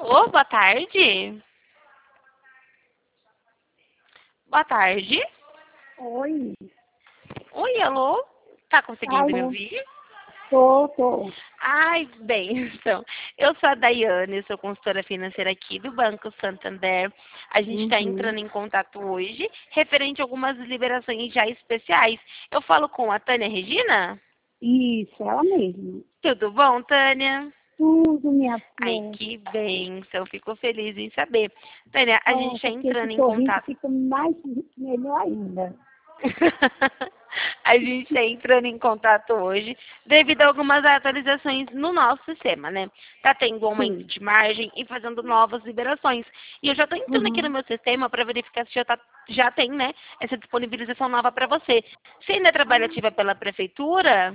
Alô, boa tarde. Boa tarde. Oi. Oi, alô. Tá conseguindo me Alô. ouvir? Tô. Ai, bem, então, eu sou a Daiane, eu sou consultora financeira aqui do Banco Santander. A gente está Uhum. entrando em contato hoje, referente a algumas liberações já especiais. Eu falo com a Tânia Regina? Isso, ela mesma. Tudo bom, Tânia? Tudo, minha Ai, flor. que bênção, fico feliz em saber. Tânia, a gente está Nossa, porque esse entrando em sorriso contato. fica mais melhor ainda. A gente está entrando em contato hoje devido a algumas atualizações no nosso sistema, né? Tá tendo aumento Sim. de margem e fazendo novas liberações. E eu já estou entrando aqui no Uhum. meu sistema para verificar se já tem, né, essa disponibilização nova para você. Você ainda trabalha ativa pela prefeitura?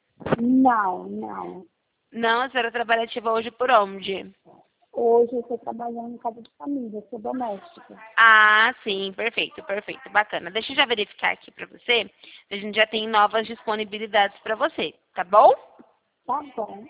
Não. Não, a senhora trabalha ativa hoje por onde? Hoje eu estou trabalhando em casa de família, sou doméstica. Ah, sim, perfeito, perfeito, bacana. Deixa eu já verificar aqui para você. A gente já tem novas disponibilidades para você, tá bom? Tá bom.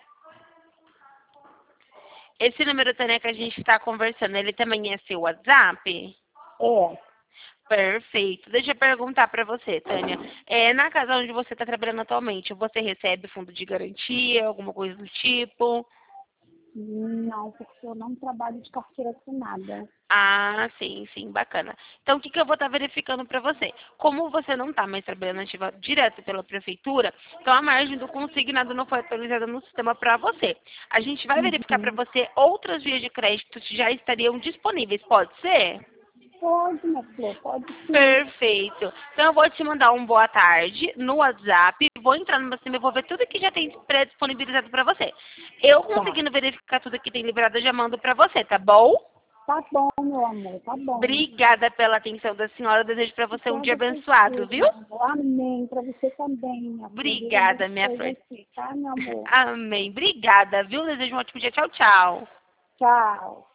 Esse número também que a gente está conversando, ele também é seu WhatsApp? É. Perfeito. Deixa eu perguntar para você, Tânia. Na casa onde você está trabalhando atualmente, você recebe fundo de garantia, alguma coisa do tipo? Não, porque eu não trabalho de carteira assinada. Ah, sim, sim, bacana. Então, o que eu vou estar verificando para você? Como você não está mais trabalhando ativa direto pela prefeitura, então a margem do consignado não foi atualizada no sistema para você. A gente vai verificar para Uhum. você outras vias de crédito que já estariam disponíveis, pode ser? Pode, minha flor, pode sim. Perfeito. Então eu vou te mandar um boa tarde no WhatsApp, vou entrar no meu sistema e vou ver tudo que já tem pré-disponibilizado para você. Eu Tá. conseguindo verificar tudo que tem liberado, eu já mando para você, tá bom? Tá bom, meu amor, tá bom. Obrigada pela atenção da senhora. Eu desejo para você um dia Obrigada por abençoado, tudo, viu? meu amor. Amém. Para você também, minha filha. Deus Obrigada, minha abençoe flor. você, tá, meu amor? Amém. Obrigada, viu? Desejo um ótimo dia. Tchau, tchau. Tchau.